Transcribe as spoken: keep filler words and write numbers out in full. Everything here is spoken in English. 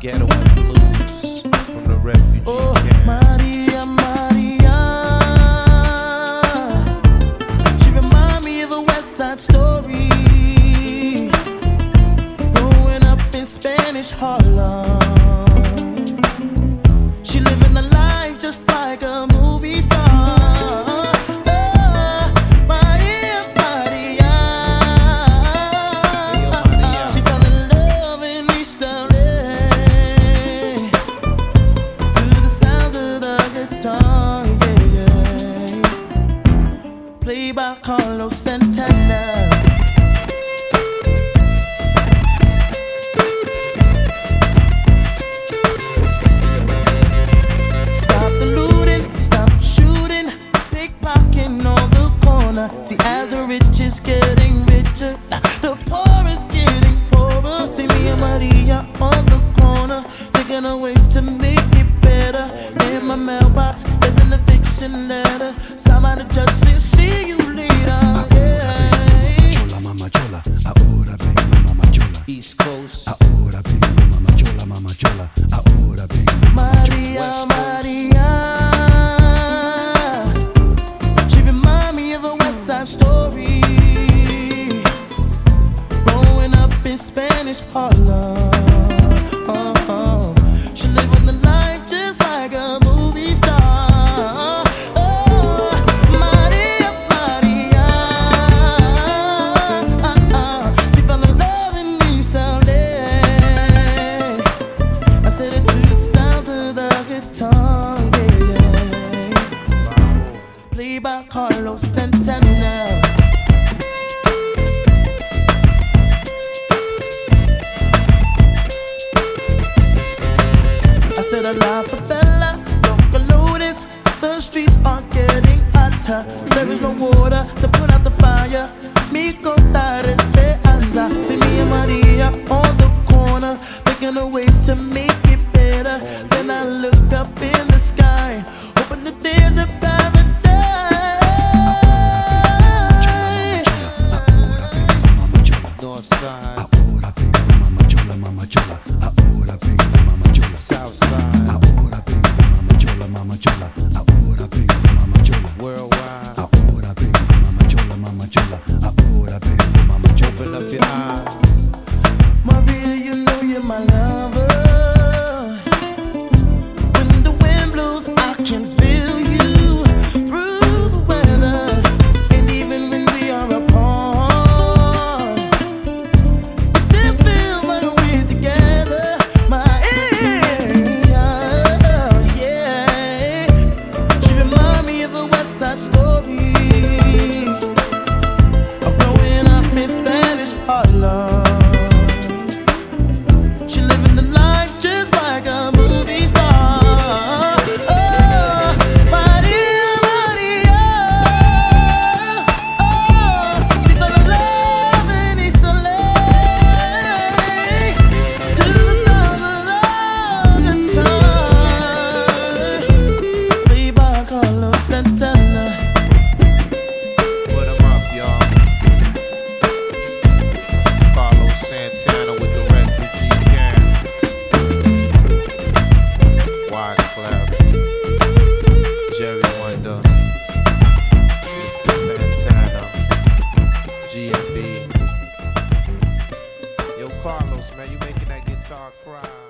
Ghetto and Blues from the refugee Oh, camp. Maria, Maria. She remind me of a West Side Story. Growing up in Spanish Harlem. She living a life just like a movie star. Oh, Maria, Maria. She fell in love in East L A to the sounds of the guitar, yeah, yeah. Played by Carlos Santana. See, as the rich is getting richer, the poor is getting poorer. See me and Maria on the corner, thinking of ways to make it better. In my mailbox, there's an eviction letter. Somebody just said, see you later. Yeah. Chola, mama chola, ahora vengo, mama chola. East Coast. Ahora vengo, mama chola, mama chola. Ahora vengo, mama chola. Maria, Maria. Story. Growing up in Spanish Harlem. Oh, oh. She living the life just like a movie star. Oh, Maria, Maria. She fell in love in East L A. I said it to the sounds of the guitar, yeah, yeah. Played by Carlos Santana. I said a la favela, Local the streets are getting hotter. There is no water to put out the fire. Mi contar esperanza. See me and Maria on the corner, thinking of ways to make it better. Then I look up in the sky, hoping that there's a paradise. Ahora vengo, mama chola, mama chola. Ahora vengo, mama chola. Southside. Ahora vengo, mama chola, mama chola. Ahora vengo, mama chola. Worldwide. Ahora vengo, mama chola, mama chola. Ahora vengo, mama chola. Open up your eyes. Maria, you know you're my lover. When the wind blows, I can feel you through the weather. And even when we are apart, we still feel like we're together. Maria, yeah. She remind me of a West Side Story. Of growing up in Spanish Harlem. Santana with the refugee camp. Wyclef, Jerry Wonder, Mister Santana, G M B. Yo, Carlos, man, you making that guitar cry.